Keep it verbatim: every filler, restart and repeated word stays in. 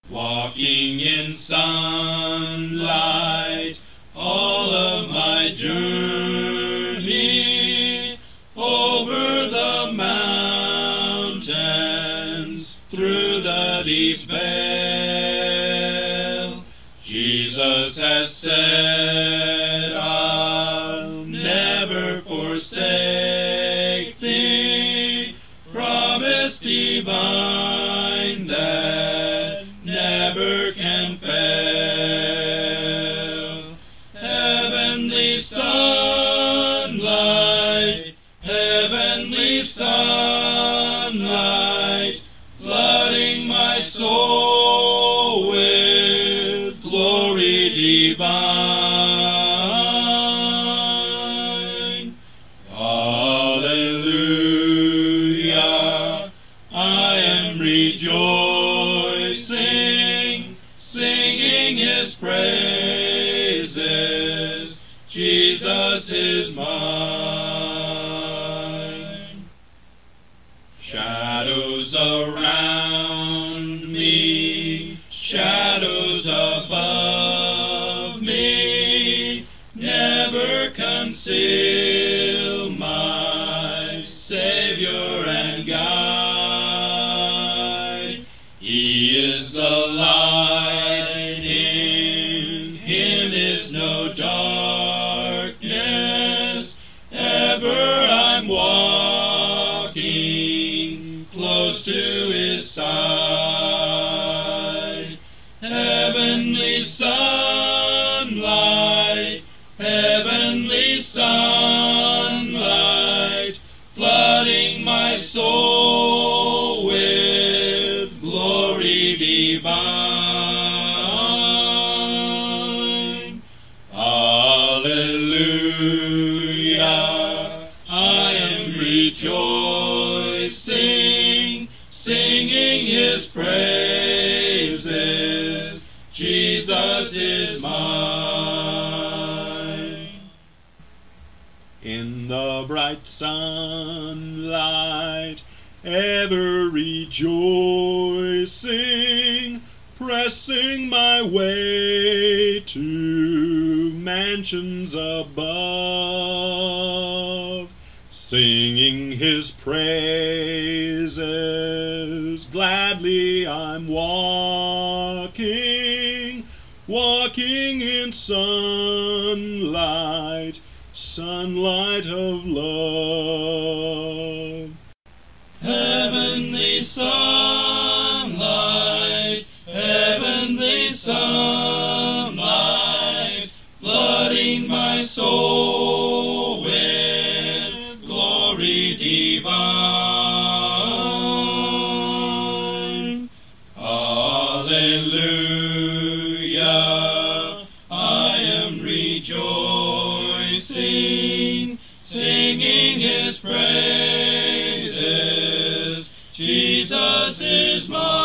walking in sunlight all of my journey, over the mountains, through the deep vale. Jesus has said, I'll never forsake thee, promise divine that never can fail. Heavenly sunlight, heavenly sunlight, flooding my soul with glory divine. Hallelujah, I am rejoicing, singing His praises. Jesus is mine. Shadows around me, shadows above me, never conceal my Savior and guide. He is the light, in Him is no darkness. Ever I'm walking close to His side. Heavenly sunlight, heavenly sunlight, flooding my soul with glory divine. Hallelujah, I am rejoicing, singing His praises. Jesus is mine. In the bright sunlight, ever rejoicing, pressing my way to mansions above, singing His praises, gladly I'm walking, walking in sunlight, sunlight of love. Heavenly sunlight, heavenly sunlight, flooding my soul with glory divine. Hallelujah, I am rejoicing, singing His praises. Jesus is mine.